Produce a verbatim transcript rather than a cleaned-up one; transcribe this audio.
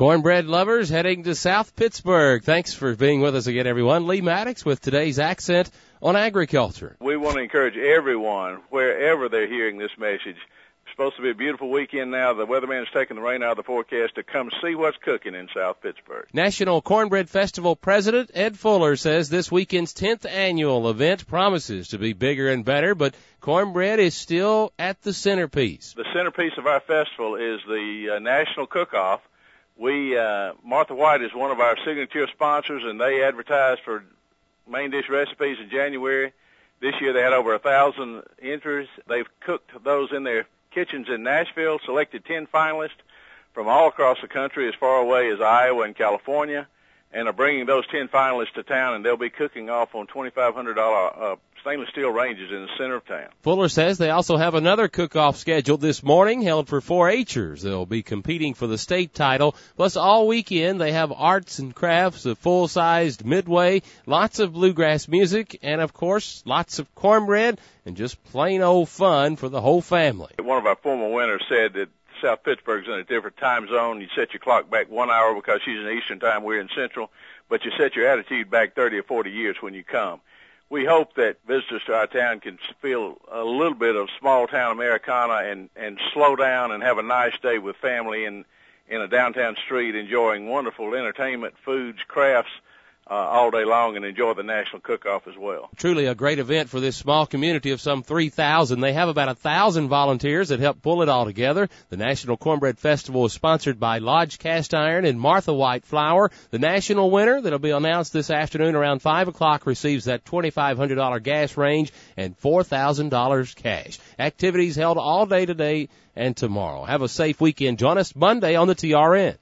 Cornbread lovers heading to South Pittsburgh. Thanks for being with us again, everyone. Lee Maddox with today's accent on agriculture. We want to encourage everyone, wherever they're hearing this message, it's supposed to be a beautiful weekend now. The weatherman's taking the rain out of the forecast to come see what's cooking in South Pittsburgh. National Cornbread Festival President Ed Fuller says this weekend's tenth annual event promises to be bigger and better, but cornbread is still at the centerpiece. The centerpiece of our festival is the uh, National Cook-Off. We, uh, Martha White is one of our signature sponsors, and they advertise for main dish recipes in January. This year they had over a thousand entries. They've cooked those in their kitchens in Nashville, selected ten finalists from all across the country as far away as Iowa and California, and are bringing those ten finalists to town, and they'll be cooking off on twenty-five hundred dollars uh, stainless steel ranges in the center of town. Fuller says they also have another cook-off scheduled this morning held for four H'ers. They'll be competing for the state title. Plus, all weekend they have arts and crafts, a full-sized midway, lots of bluegrass music, and, of course, lots of cornbread and just plain old fun for the whole family. One of our former winners said that South Pittsburgh's in a different time zone. You set your clock back one hour because she's in Eastern time, we're in Central, but you set your attitude back thirty or forty years when you come. We hope that visitors to our town can feel a little bit of small-town Americana and, and slow down and have a nice day with family in, in a downtown street, enjoying wonderful entertainment, foods, crafts, uh, all day long, and enjoy the National Cook-Off as well. Truly a great event for this small community of some three thousand. They have about one thousand volunteers that help pull it all together. The National Cornbread Festival is sponsored by Lodge Cast Iron and Martha White Flour. The national winner that will be announced this afternoon around five o'clock receives that twenty-five hundred dollars gas range and four thousand dollars cash. Activities held all day today and tomorrow. Have a safe weekend. Join us Monday on the T R N.